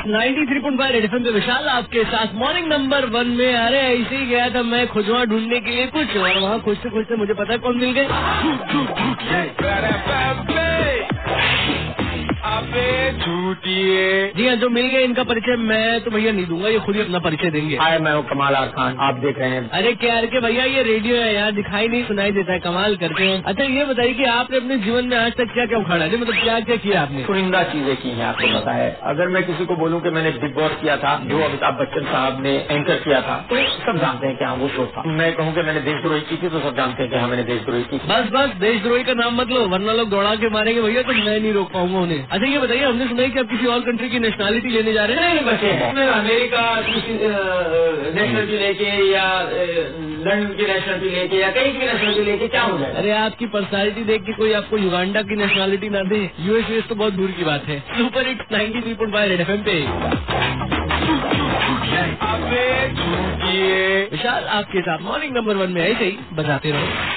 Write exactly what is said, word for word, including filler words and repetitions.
Ninety three point five red F M पे विशाल आपके साथ मॉर्निंग नंबर वन में। अरे ऐसे ही गया था मैं खुजवा ढूंढने के लिए कुछ, और वहाँ खुजते खुजते मुझे पता है कौन मिल गए। जी हाँ, जो मिल गए इनका परिचय मैं तो भैया नहीं दूंगा, ये खुद ही अपना परिचय देंगे। हाय, मैं हूँ कमाल आर खान, आप देख रहे हैं। अरे क्या यार के भैया, ये रेडियो है यार, दिखाई नहीं सुनाई देता है, कमाल करते हैं। अच्छा ये बताइए कि आपने अपने जीवन में आज तक क्या क्या उखाड़ा है, मतलब क्या क्या किया आपने? चुनिंदा चीजें की हैं, आपको पता है। अगर मैं किसी को बोलूँ कि मैंने बिग बॉस किया था, जो अमिताभ बच्चन साहब ने एंकर किया था, तो सब जानते हैं कि हाँ वो शो था। मैं कहूँ कि मैंने देशद्रोही की थी, तो सब जानते हैं कि हाँ मैंने देशद्रोही की। बस बस देशद्रोही का नाम मत लो, वरना लोग दौड़ा के मारेंगे भैया, तो मैं नहीं रोक पाऊंगा उन्हें। अच्छा ये बताइए, हमने सुना है कि आप किसी और कंट्री की नेशनलिटी लेने जा रहे हैं? नहीं बच्चे हैं, अमेरिका नेशनलिटी लेके या लंदन की नेशनलिटी लेके या कहीं की नेशनलिटी लेके क्या हो जाए। अरे आपकी पर्सनालिटी देख के कोई आपको युगांडा की नेशनलिटी ना दे, यूएस यूएस तो बहुत दूर की बात है। Super hit ninety three point five red F M पे विशाल आपके साथ मॉर्निंग नंबर वन में ऐसे ही बजाते रहो।